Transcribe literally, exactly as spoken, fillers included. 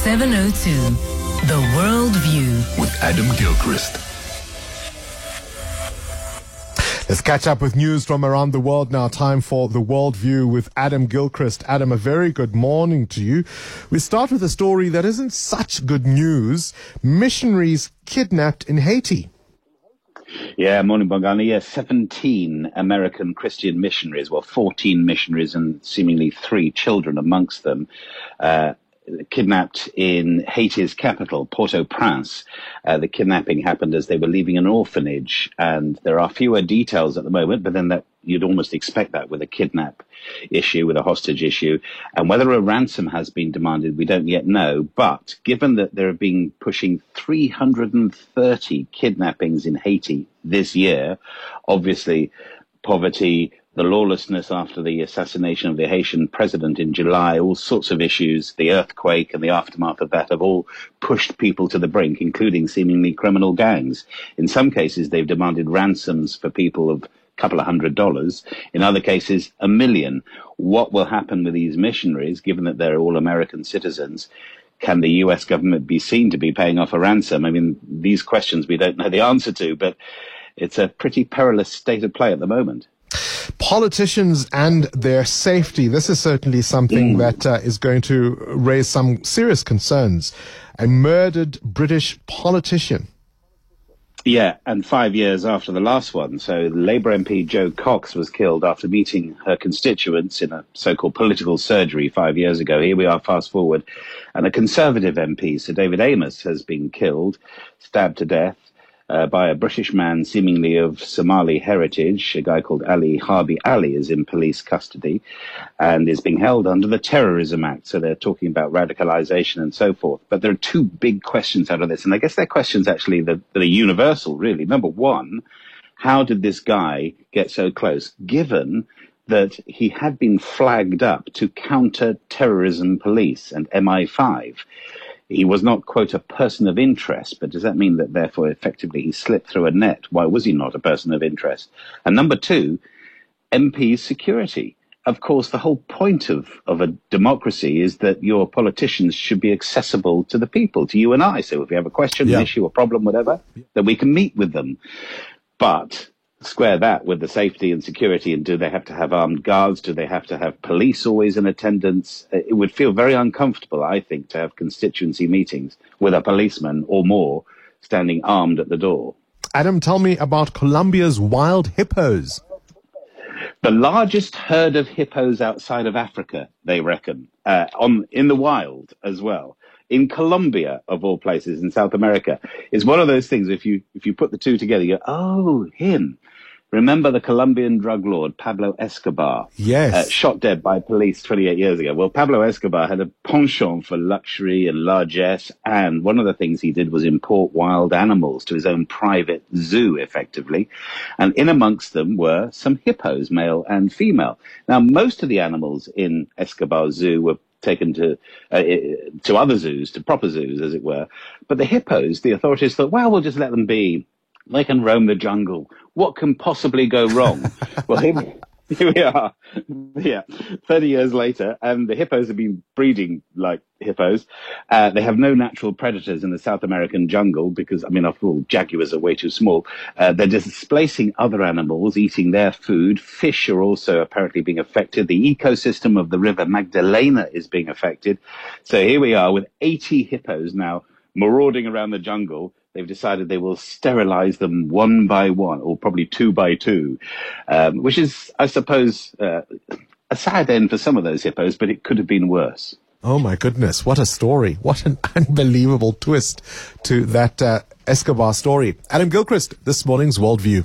seven oh two, The World View with Adam Gilchrist. Let's catch up with news from around the world now. Time for The World View with Adam Gilchrist. Adam, a very good morning to you. We start with a story that isn't such good news. Missionaries kidnapped in Haiti. Yeah, morning, Bongani. Yeah, seventeen American Christian missionaries, well, fourteen missionaries and seemingly three children amongst them, uh, kidnapped in Haiti's capital, Port-au-Prince. Uh, the kidnapping happened as they were leaving an orphanage, and there are fewer details at the moment, but then that you'd almost expect that with a kidnap issue, with a hostage issue. And whether a ransom has been demanded, we don't yet know. But given that there have been pushing three hundred thirty kidnappings in Haiti this year, obviously poverty, the lawlessness after the assassination of the Haitian president in July, all sorts of issues, the earthquake and the aftermath of that have all pushed people to the brink, including seemingly criminal gangs. In some cases, they've demanded ransoms for people of a couple of hundred dollars. In other cases, a million. What will happen with these missionaries, given that they're all American citizens? Can the U S government be seen to be paying off a ransom? I mean, these questions we don't know the answer to, but it's a pretty perilous state of play at the moment. Politicians and their safety. This is certainly something mm. that uh, is going to raise some serious concerns. A murdered British politician. Yeah, and five years after the last one. So Labour M P Jo Cox was killed after meeting her constituents in a so-called political surgery five years ago. Here we are, fast forward. And a Conservative M P, Sir David Amess, has been killed, stabbed to death. Uh, by a British man seemingly of Somali heritage. A guy called Ali Harbi Ali is in police custody and is being held under the Terrorism Act. So they're talking about radicalization and so forth. But there are two big questions out of this. And I guess they're questions actually that, that are universal, really. Number one, how did this guy get so close, given that he had been flagged up to counter-terrorism police and M I five? He was not, quote, a person of interest, but does that mean that therefore effectively he slipped through a net? Why was he not a person of interest? And number two, M P's security. Of course, the whole point of, of a democracy is that your politicians should be accessible to the people, to you and I. So if we have a question, yeah. an issue, a problem, whatever, that we can meet with them. But square that with the safety and security, and do they have to have armed guards? Do they have to have police always in attendance? It would feel very uncomfortable, I think, to have constituency meetings with a policeman or more standing armed at the door. Adam, tell me about Colombia's wild hippos. The largest herd of hippos outside of Africa, they reckon, uh, on in the wild as well. In Colombia, of all places, in South America. It's one of those things, if you if you put the two together, you go, oh, him. Remember the Colombian drug lord, Pablo Escobar? Yes. Uh, shot dead by police twenty-eight years ago. Well, Pablo Escobar had a penchant for luxury and largesse, and one of the things he did was import wild animals to his own private zoo, effectively. And in amongst them were some hippos, male and female. Now, most of the animals in Escobar's zoo were taken to uh, to other zoos, to proper zoos, as it were. But the hippos, the authorities thought, well, we'll just let them be. They can roam the jungle. What can possibly go wrong? Well, here, here we are, yeah, thirty years later, and the hippos have been breeding like hippos. Uh, they have no natural predators in the South American jungle because, I mean, after all, jaguars are way too small. Uh, they're displacing other animals, eating their food. Fish are also apparently being affected. The ecosystem of the river Magdalena is being affected. So here we are with eighty hippos now marauding around the jungle. They've decided they will sterilize them one by one, or probably two by two, um, which is, I suppose, uh, a sad end for some of those hippos, but it could have been worse. Oh, my goodness. What a story. What an unbelievable twist to that uh, Escobar story. Adam Gilchrist, this morning's Worldview.